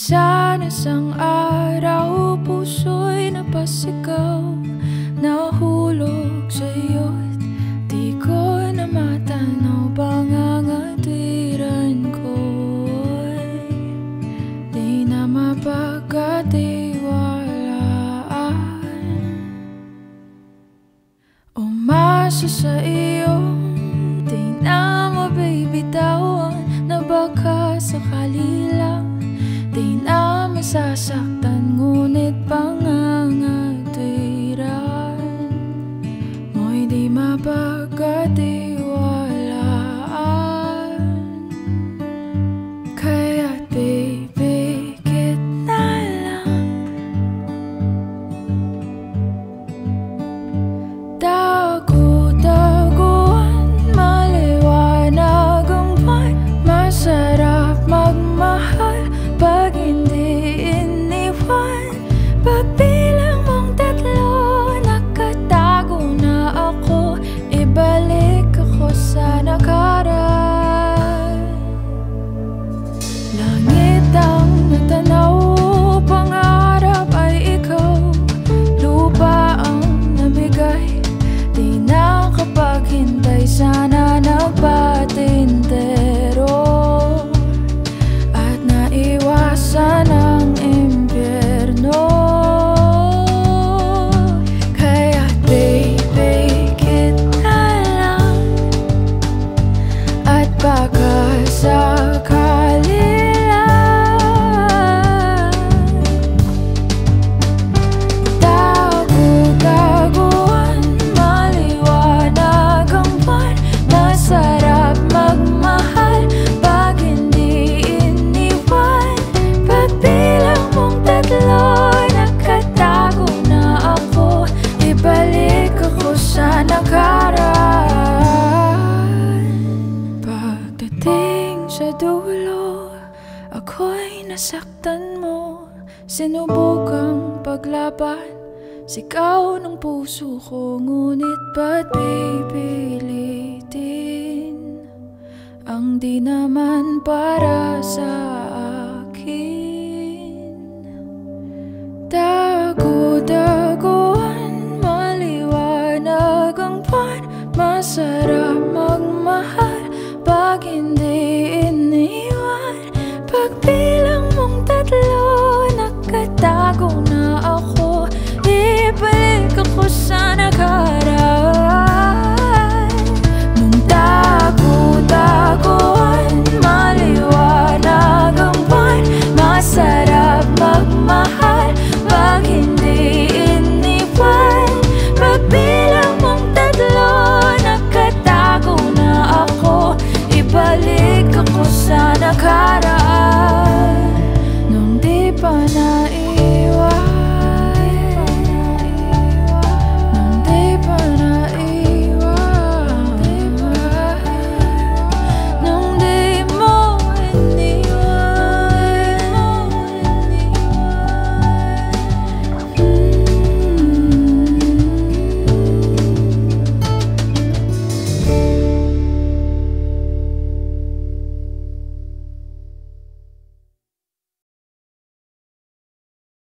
Minsan isang araw, puso'y napasigaw, nahulog sa'yo't di ko na matanaw. Pangangatiran ko'y di na mapagkatiwalaan. Umasa sa iyong di na mabibitawan, na baka sakali lang di na masasaktan. Ngunit pangangatiran mo'y di mapagkatiwalaan. Kaya't pipikit na lang, dagu-daguan, maliwanag ang buwan. Masarap magmahal pag hindi iniwan. Pagbilang mong tatlo, nakatago na ako. Ibalik ako sa nakaraan. Langit ang natanaw, pangarap ay ikaw. Lupa ang namigay, di na kapaghintay. Sana nagpatintero at naiwasan ang impyerno. Kaya't pipikit na lang, at baka sakali lang. Dagu-daguan, maliwanag ang buwan. Masarap magmahal pag hindi iniwan. Pagbilang mong tatlo, nakatago na ako. Ibalik ako sa nakaraan. Pagdating sa dulo, ako'y nasaktan mo. Sinubukang paglaban, sigaw ng puso ko. Ngunit ba't pipilitin ang di naman para sa akin? Dagu-daguan, maliwanag ang buwan. Masarap magmahal pag hindi